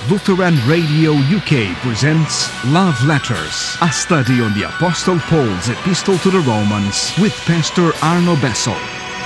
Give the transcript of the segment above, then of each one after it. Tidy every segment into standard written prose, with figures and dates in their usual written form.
Lutheran Radio UK presents Love Letters, a study on the Apostle Paul's Epistle to the Romans with Pastor Arno Bessel.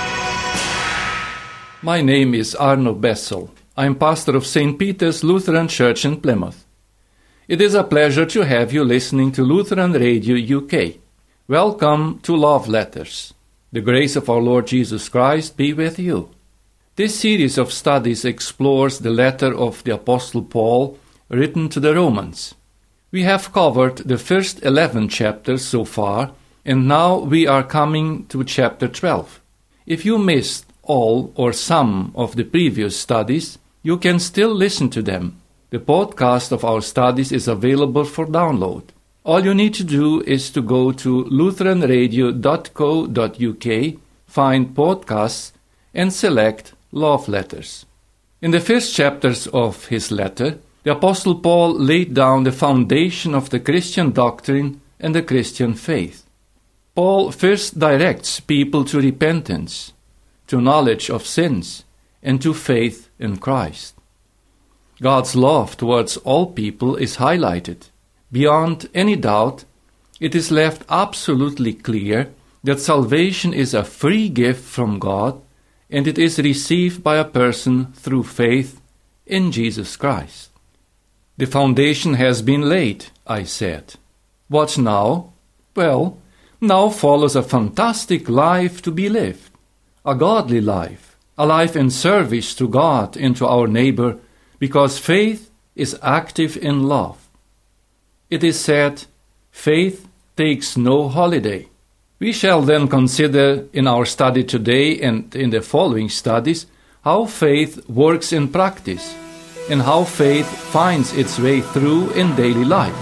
My name is Arno Bessel. I am pastor of St. Peter's Lutheran Church in Plymouth. It is a pleasure to have you listening to Lutheran Radio UK. Welcome to Love Letters. The grace of our Lord Jesus Christ be with you. This series of studies explores the letter of the Apostle Paul written to the Romans. We have covered the first 11 chapters so far, and now we are coming to chapter 12. If you missed all or some of the previous studies, you can still listen to them. The podcast of our studies is available for download. All you need to do is to go to lutheranradio.co.uk, find podcasts, and select Love Letters. In the first chapters of his letter, the Apostle Paul laid down the foundation of the Christian doctrine and the Christian faith. Paul first directs people to repentance, to knowledge of sins, and to faith in Christ. God's love towards all people is highlighted. Beyond any doubt, it is left absolutely clear that salvation is a free gift from God, and it is received by a person through faith in Jesus Christ. The foundation has been laid, I said. What now? Well, now follows a fantastic life to be lived, a godly life, a life in service to God and to our neighbor, because faith is active in love. It is said, faith takes no holiday. We shall then consider in our study today and in the following studies how faith works in practice and how faith finds its way through in daily life.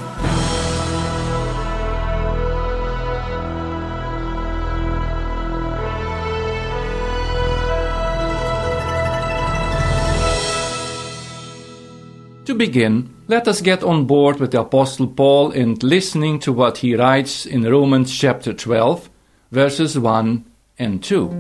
To begin, let us get on board with the Apostle Paul and listening to what he writes in Romans chapter 12, verses 1 and 2.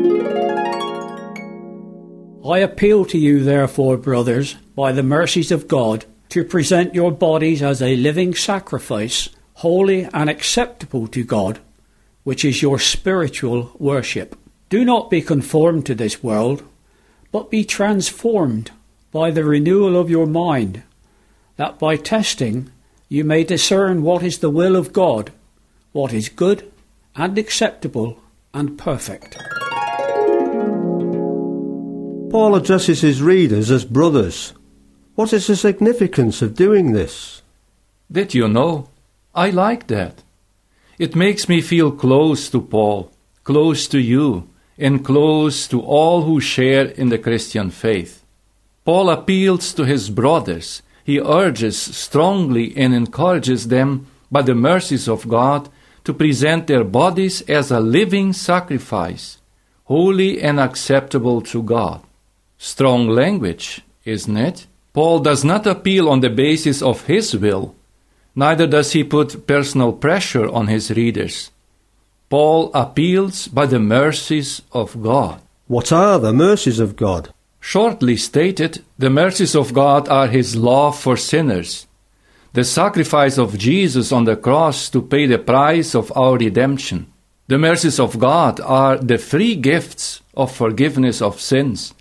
I appeal to you, therefore, brothers, by the mercies of God, to present your bodies as a living sacrifice, holy and acceptable to God, which is your spiritual worship. Do not be conformed to this world, but be transformed by the renewal of your mind, that by testing you may discern what is the will of God, what is good and acceptable and perfect. Paul addresses his readers as brothers. What is the significance of doing this? Did you know? I like that. It makes me feel close to Paul, close to you, and close to all who share in the Christian faith. Paul appeals to his brothers. He urges strongly and encourages them, by the mercies of God, to present their bodies as a living sacrifice, holy and acceptable to God. Strong language, isn't it? Paul does not appeal on the basis of his will, neither does he put personal pressure on his readers. Paul appeals by the mercies of God. What are the mercies of God? Shortly stated, the mercies of God are his love for sinners, the sacrifice of Jesus on the cross to pay the price of our redemption. The mercies of God are the free gifts of forgiveness of sins,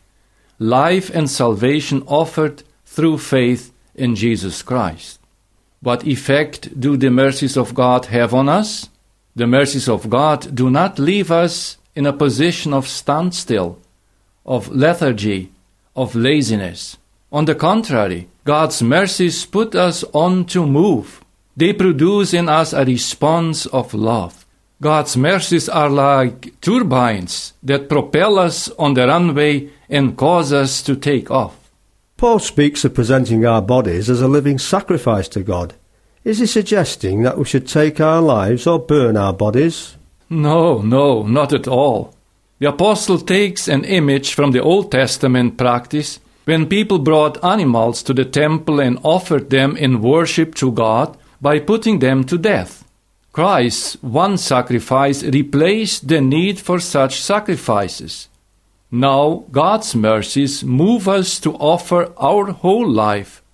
life and salvation offered through faith in Jesus Christ. What effect do the mercies of God have on us? The mercies of God do not leave us in a position of standstill, of lethargy, of laziness. On the contrary, God's mercies put us on to move. They produce in us a response of love. God's mercies are like turbines that propel us on the runway and cause us to take off. Paul speaks of presenting our bodies as a living sacrifice to God. Is he suggesting that we should take our lives or burn our bodies? No, not at all. The apostle takes an image from the Old Testament practice when people brought animals to the temple and offered them in worship to God by putting them to death. Christ's one sacrifice replaced the need for such sacrifices. Now God's mercies move us to offer our whole life,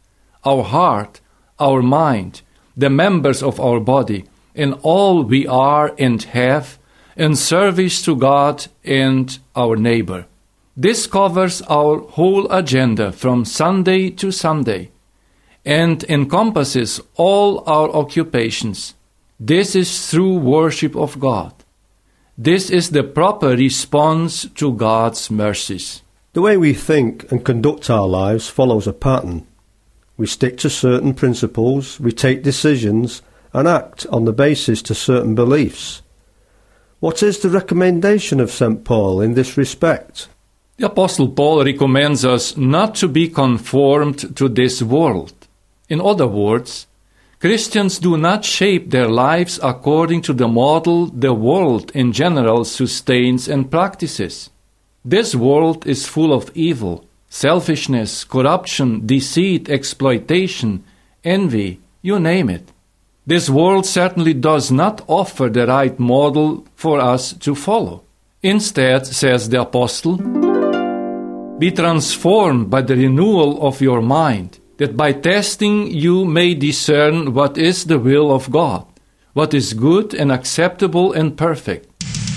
our heart, our mind, the members of our body, and all we are and have, in service to God and our neighbor. This covers our whole agenda from Sunday to Sunday and encompasses all our occupations. This is true worship of God. This is the proper response to God's mercies. The way we think and conduct our lives follows a pattern. We stick to certain principles, we take decisions, and act on the basis to certain beliefs. What is the recommendation of St. Paul in this respect? The Apostle Paul recommends us not to be conformed to this world. In other words, Christians do not shape their lives according to the model the world in general sustains and practices. This world is full of evil, selfishness, corruption, deceit, exploitation, envy, you name it. This world certainly does not offer the right model for us to follow. Instead, says the Apostle, be transformed by the renewal of your mind, that by testing you may discern what is the will of God, what is good and acceptable and perfect.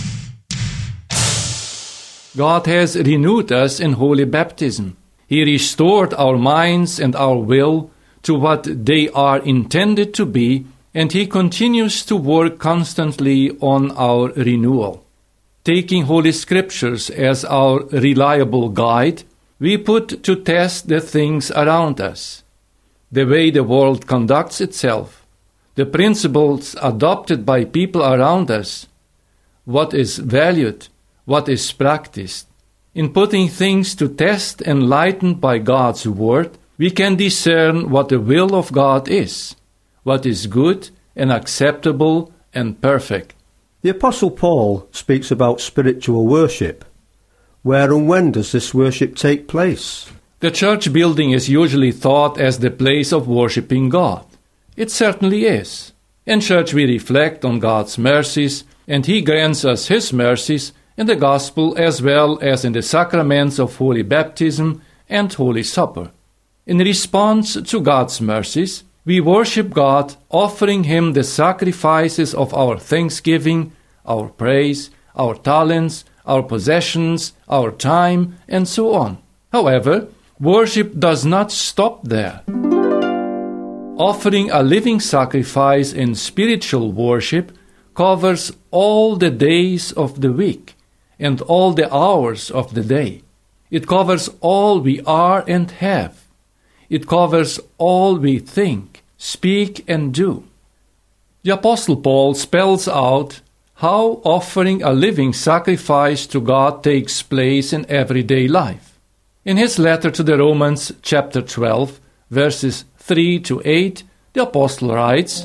God has renewed us in holy baptism. He restored our minds and our will to what they are intended to be, and He continues to work constantly on our renewal. Taking Holy Scriptures as our reliable guide, we put to test the things around us, the way the world conducts itself, the principles adopted by people around us, what is valued, what is practiced. In putting things to test enlightened by God's Word, we can discern what the will of God is, what is good and acceptable and perfect. The Apostle Paul speaks about spiritual worship. Where and when does this worship take place? The church building is usually thought as the place of worshiping God. It certainly is. In church we reflect on God's mercies, and He grants us His mercies in the Gospel as well as in the sacraments of Holy Baptism and Holy Supper. In response to God's mercies, we worship God, offering Him the sacrifices of our thanksgiving, our praise, our talents, our possessions, our time, and so on. However, worship does not stop there. Offering a living sacrifice in spiritual worship covers all the days of the week and all the hours of the day. It covers all we are and have. It covers all we think, speak, and do. The Apostle Paul spells out how offering a living sacrifice to God takes place in everyday life. In his letter to the Romans, chapter 12, verses 3 to 8, the Apostle writes,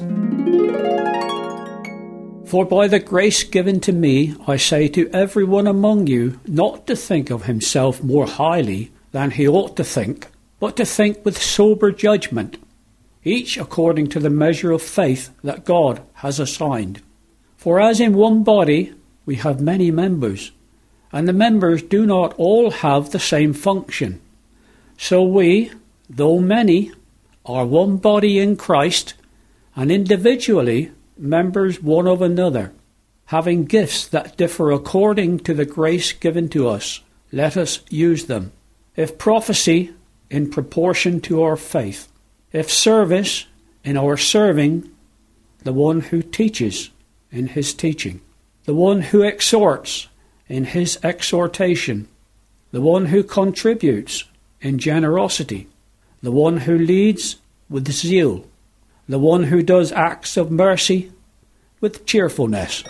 For by the grace given to me, I say to everyone among you not to think of himself more highly than he ought to think, but to think with sober judgment, each according to the measure of faith that God has assigned. For as in one body we have many members, and the members do not all have the same function. So we, though many, are one body in Christ, and individually members one of another, having gifts that differ according to the grace given to us. Let us use them. If prophecy, in proportion to our faith. If service, in our serving. The one who teaches, in his teaching. The one who exhorts, in his exhortation. The one who contributes, in generosity. The one who leads, with zeal. The one who does acts of mercy, with cheerfulness.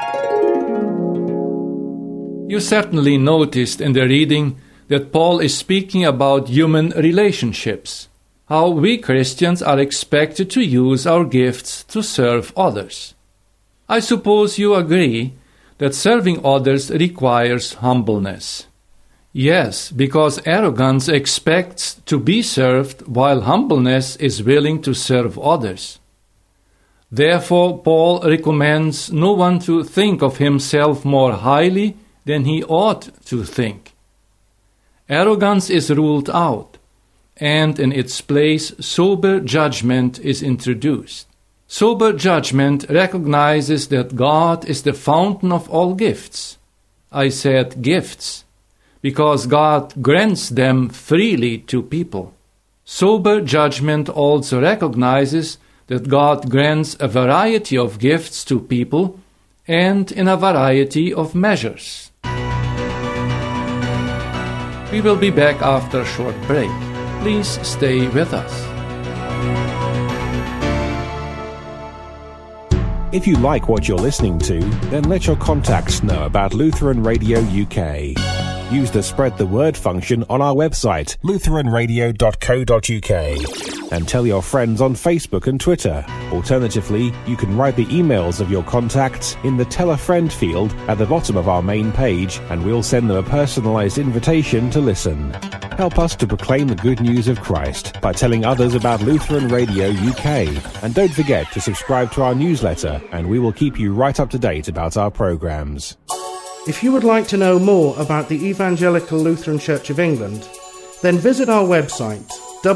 You certainly noticed in the reading that Paul is speaking about human relationships, how we Christians are expected to use our gifts to serve others. I suppose you agree that serving others requires humbleness. Yes, because arrogance expects to be served while humbleness is willing to serve others. Therefore, Paul recommends no one to think of himself more highly than he ought to think. Arrogance is ruled out, and in its place sober judgment is introduced. Sober judgment recognizes that God is the fountain of all gifts. I said gifts, because God grants them freely to people. Sober judgment also recognizes that God grants a variety of gifts to people and in a variety of measures. We will be back after a short break. Please stay with us. If you like what you're listening to, then let your contacts know about Lutheran Radio UK. Use the Spread the Word function on our website, lutheranradio.co.uk, and tell your friends on Facebook and Twitter. Alternatively, you can write the emails of your contacts in the Tell a Friend field at the bottom of our main page, and we'll send them a personalised invitation to listen. Help us to proclaim the good news of Christ by telling others about Lutheran Radio UK. And don't forget to subscribe to our newsletter, and we will keep you right up to date about our programmes. If you would like to know more about the Evangelical Lutheran Church of England, then visit our website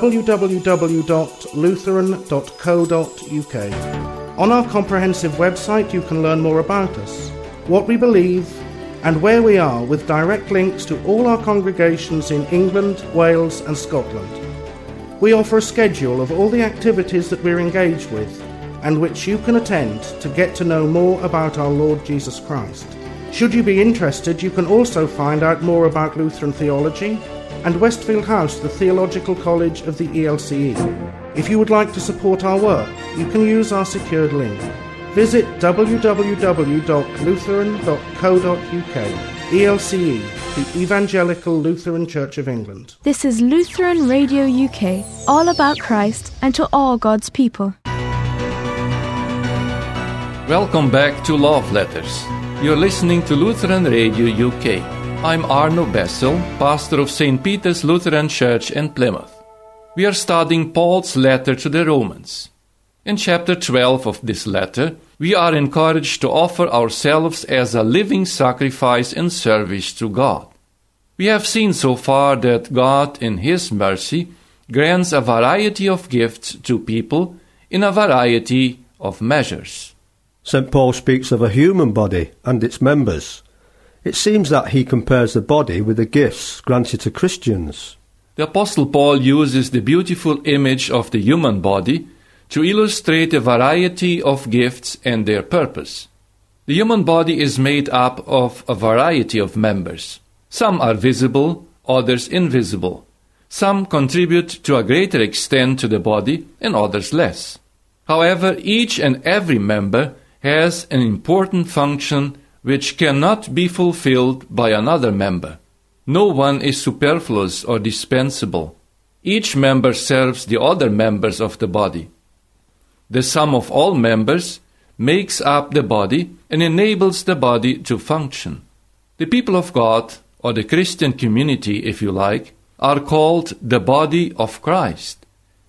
www.lutheran.co.uk. On our comprehensive website you can learn more about us, what we believe, and where we are, with direct links to all our congregations in England, Wales and Scotland. We offer a schedule of all the activities that we're engaged with and which you can attend to get to know more about our Lord Jesus Christ. Should you be interested, you can also find out more about Lutheran theology and Westfield House, the theological college of the ELCE. If you would like to support our work, you can use our secured link. Visit www.lutheran.co.uk. ELCE, the Evangelical Lutheran Church of England. This is Lutheran Radio UK, all about Christ and to all God's people. Welcome back to Love Letters. You're listening to Lutheran Radio UK. I'm Arno Bessel, pastor of St. Peter's Lutheran Church in Plymouth. We are studying Paul's letter to the Romans. In chapter 12 of this letter, we are encouraged to offer ourselves as a living sacrifice in service to God. We have seen so far that God, in His mercy, grants a variety of gifts to people in a variety of measures. St. Paul speaks of a human body and its members. It seems that he compares the body with the gifts granted to Christians. The Apostle Paul uses the beautiful image of the human body to illustrate a variety of gifts and their purpose. The human body is made up of a variety of members. Some are visible, others invisible. Some contribute to a greater extent to the body and others less. However, each and every member has an important function which cannot be fulfilled by another member. No one is superfluous or dispensable. Each member serves the other members of the body. The sum of all members makes up the body and enables the body to function. The people of God, or the Christian community if you like, are called the body of Christ,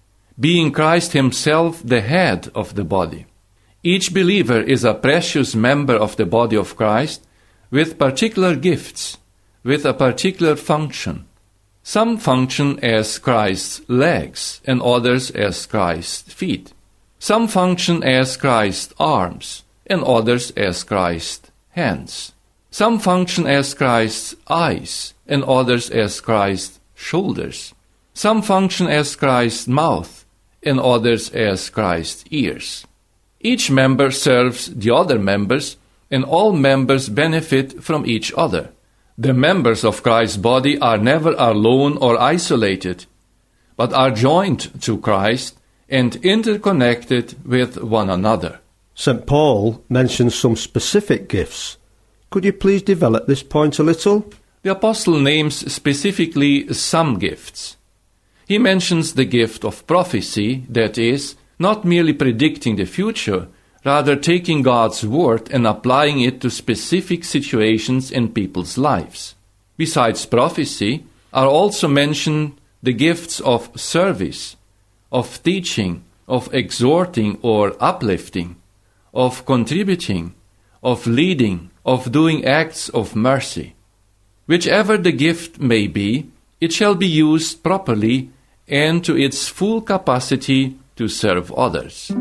being Christ Himself the head of the body. Each believer is a precious member of the body of Christ with particular gifts, with a particular function. Some function as Christ's legs and others as Christ's feet. Some function as Christ's arms and others as Christ's hands. Some function as Christ's eyes and others as Christ's shoulders. Some function as Christ's mouth and others as Christ's ears. Each member serves the other members, and all members benefit from each other. The members of Christ's body are never alone or isolated, but are joined to Christ and interconnected with one another. St. Paul mentions some specific gifts. Could you please develop this point a little? The apostle names specifically some gifts. He mentions the gift of prophecy, that is, not merely predicting the future, rather taking God's word and applying it to specific situations in people's lives. Besides prophecy, are also mentioned the gifts of service, of teaching, of exhorting or uplifting, of contributing, of leading, of doing acts of mercy. Whichever the gift may be, it shall be used properly and to its full capacity to serve others.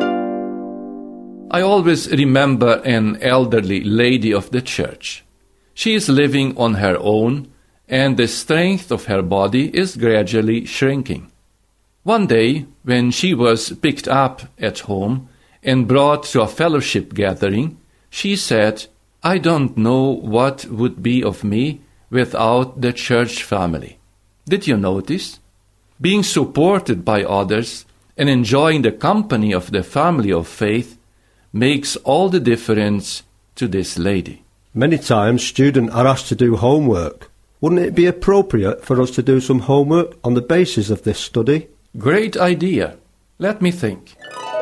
I always remember an elderly lady of the church. She is living on her own, and the strength of her body is gradually shrinking. One day, when she was picked up at home and brought to a fellowship gathering, she said, "I don't know what would be of me without the church family." Did you notice? Being supported by others and enjoying the company of the family of faith makes all the difference to this lady. Many times students are asked to do homework. Wouldn't it be appropriate for us to do some homework on the basis of this study? Great idea. Let me think.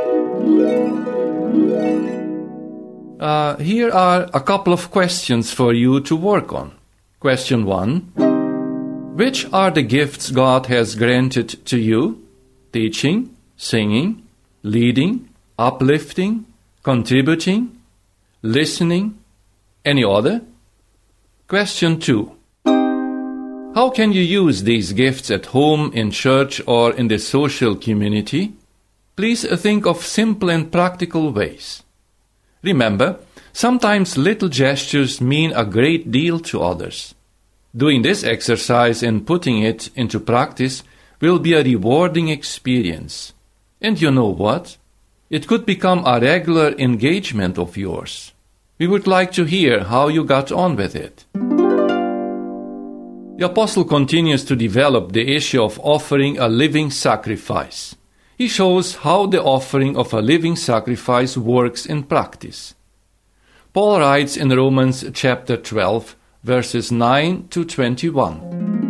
Here are a couple of questions for you to work on. Question 1. Which are the gifts God has granted to you? Teaching, singing, leading, uplifting, contributing, listening, any other? Question 2. How can you use these gifts at home, in church, or in the social community? Please think of simple and practical ways. Remember, sometimes little gestures mean a great deal to others. Doing this exercise and putting it into practice will be a rewarding experience. And you know what? It could become a regular engagement of yours. We would like to hear how you got on with it. The Apostle continues to develop the issue of offering a living sacrifice. He shows how the offering of a living sacrifice works in practice. Paul writes in Romans chapter 12, verses 9 to 21.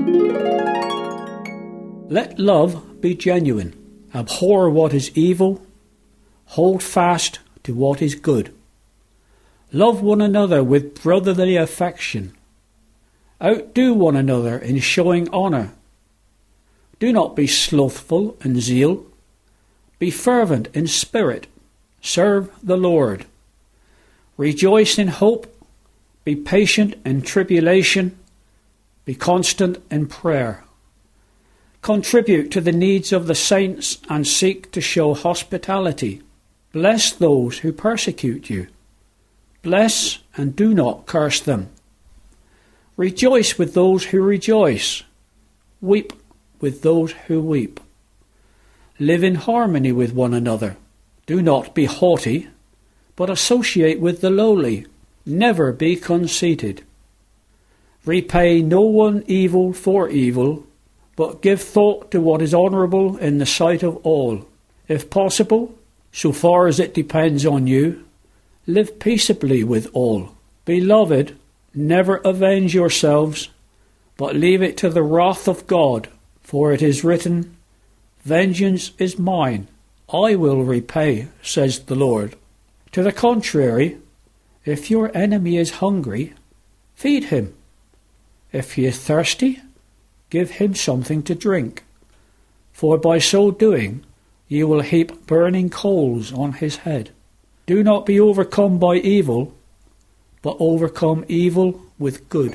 Let love be genuine. Abhor what is evil. Hold fast to what is good. Love one another with brotherly affection. Outdo one another in showing honour. Do not be slothful in zeal. Be fervent in spirit. Serve the Lord. Rejoice in hope. Be patient in tribulation. Be constant in prayer. Contribute to the needs of the saints and seek to show hospitality. Bless those who persecute you. Bless and do not curse them. Rejoice with those who rejoice. Weep with those who weep. Live in harmony with one another. Do not be haughty, but associate with the lowly. Never be conceited. Repay no one evil for evil, but give thought to what is honourable in the sight of all. If possible, so far as it depends on you, live peaceably with all. Beloved, never avenge yourselves, but leave it to the wrath of God, for it is written, Vengeance is mine, I will repay, says the Lord. To the contrary, if your enemy is hungry, feed him. If he is thirsty, give him something to drink. For by so doing, you will heap burning coals on his head. Do not be overcome by evil, but overcome evil with good.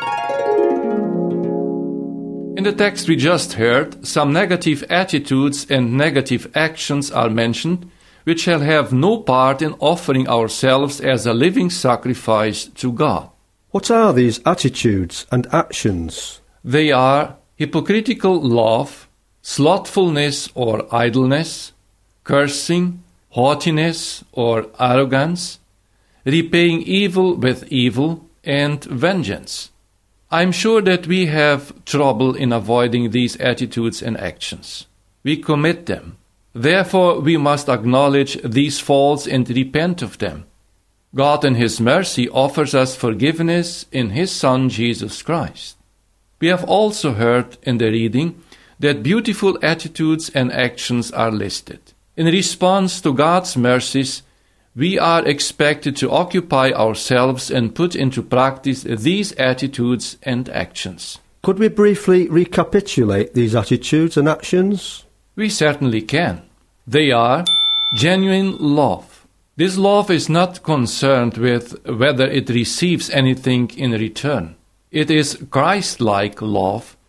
In the text we just heard, some negative attitudes and negative actions are mentioned, which shall have no part in offering ourselves as a living sacrifice to God. What are these attitudes and actions? They are hypocritical love, slothfulness or idleness, cursing, haughtiness or arrogance, repaying evil with evil, and vengeance. I am sure that we have trouble in avoiding these attitudes and actions. We commit them. Therefore, we must acknowledge these faults and repent of them. God in His mercy offers us forgiveness in His Son Jesus Christ. We have also heard in the reading that beautiful attitudes and actions are listed. In response to God's mercies, we are expected to occupy ourselves and put into practice these attitudes and actions. Could we briefly recapitulate these attitudes and actions? We certainly can. They are genuine love. This love is not concerned with whether it receives anything in return. It is Christ-like love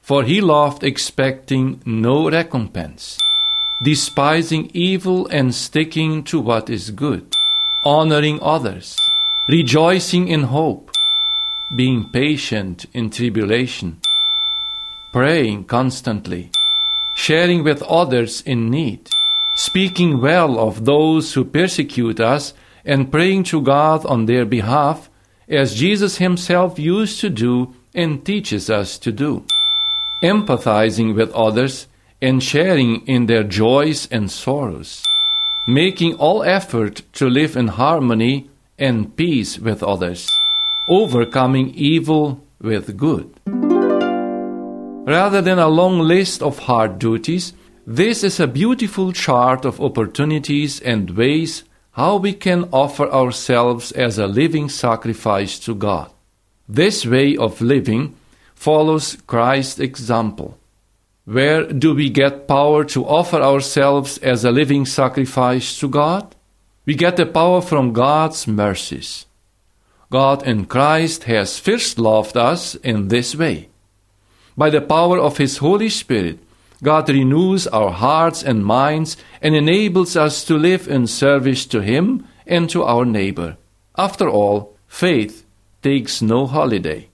For he loved expecting no recompense, despising evil and sticking to what is good, honoring others, rejoicing in hope, being patient in tribulation, praying constantly, sharing with others in need, speaking well of those who persecute us, and praying to God on their behalf, as Jesus himself used to do and teaches us to do, empathizing with others and sharing in their joys and sorrows, making all effort to live in harmony and peace with others, overcoming evil with good. Rather than a long list of hard duties, this is a beautiful chart of opportunities and ways how we can offer ourselves as a living sacrifice to God. This way of living follows Christ's example. Where do we get power to offer ourselves as a living sacrifice to God? We get the power from God's mercies. God in Christ has first loved us in this way. By the power of His Holy Spirit, God renews our hearts and minds and enables us to live in service to Him and to our neighbor. After all, faith takes no holiday.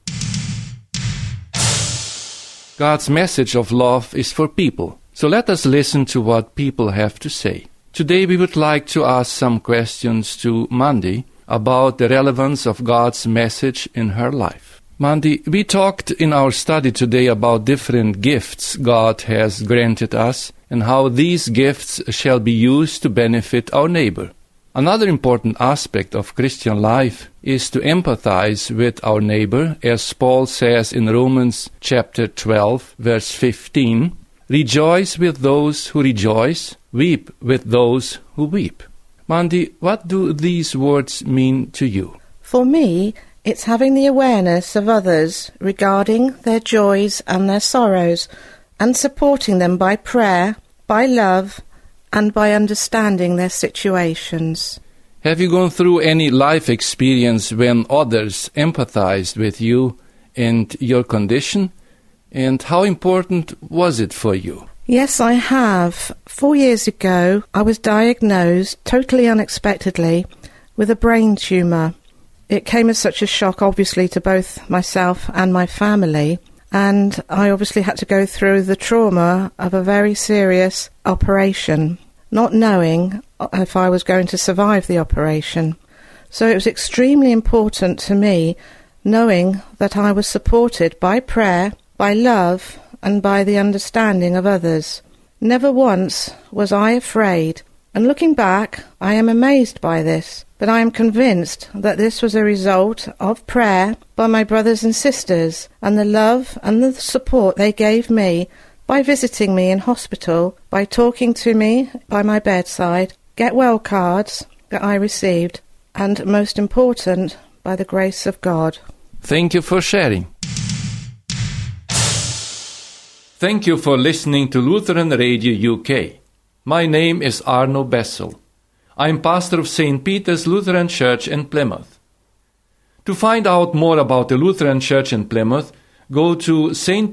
God's message of love is for people, so let us listen to what people have to say. Today we would like to ask some questions to Mandy about the relevance of God's message in her life. Mandy, we talked in our study today about different gifts God has granted us and how these gifts shall be used to benefit our neighbor. Another important aspect of Christian life is to empathize with our neighbor, as Paul says in Romans chapter 12, verse 15, "Rejoice with those who rejoice, weep with those who weep." Mandy, what do these words mean to you? For me, it's having the awareness of others regarding their joys and their sorrows, and supporting them by prayer, by love, and by understanding their situations. Have you gone through any life experience when others empathized with you and your condition? And how important was it for you? Yes, I have. 4 years ago, I was diagnosed, totally unexpectedly, with a brain tumour. It came as such a shock, obviously, to both myself and my family, and I obviously had to go through the trauma of a very serious operation, not knowing if I was going to survive the operation. So it was extremely important to me, knowing that I was supported by prayer, by love, and by the understanding of others. Never once was I afraid, and looking back, I am amazed by this. But I am convinced that this was a result of prayer by my brothers and sisters, and the love and the support they gave me by visiting me in hospital, by talking to me by my bedside, get well cards that I received, and most important, by the grace of God. Thank you for sharing. Thank you for listening to Lutheran Radio UK. My name is Arno Bessel. I'm pastor of St. Peter's Lutheran Church in Plymouth. To find out more about the Lutheran Church in Plymouth, go to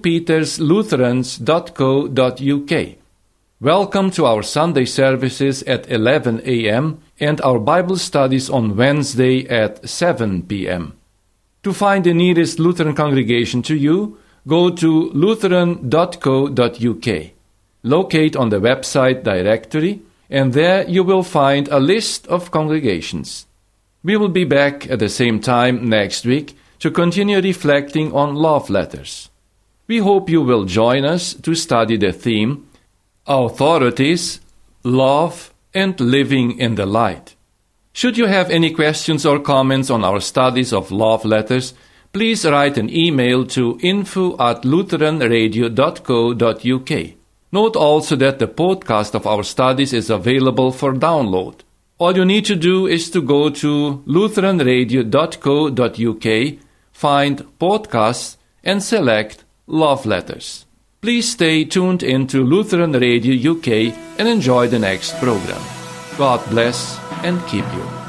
stpeterslutherans.co.uk. Welcome to our Sunday services at 11 a.m. and our Bible studies on Wednesday at 7 p.m. To find the nearest Lutheran congregation to you, go to lutheran.co.uk. Locate on the website directory, and there you will find a list of congregations. We will be back at the same time next week to continue reflecting on love letters. We hope you will join us to study the theme, Authorities, Love, and Living in the Light. Should you have any questions or comments on our studies of love letters, please write an email to info@lutheranradio.co.uk. Note also that the podcast of our studies is available for download. All you need to do is to go to lutheranradio.co.uk, find podcasts, and select Love Letters. Please stay tuned into Lutheran Radio UK and enjoy the next program. God bless and keep you.